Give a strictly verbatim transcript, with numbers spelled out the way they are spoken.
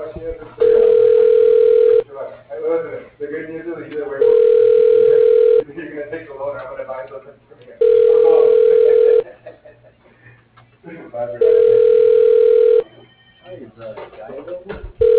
she has Instagram. Look, hey, listen, the good news is either way, we'll either you're gonna take the loan or I'm gonna buy something from you. Or both. Bye for now. Hi, is uh, Guy available?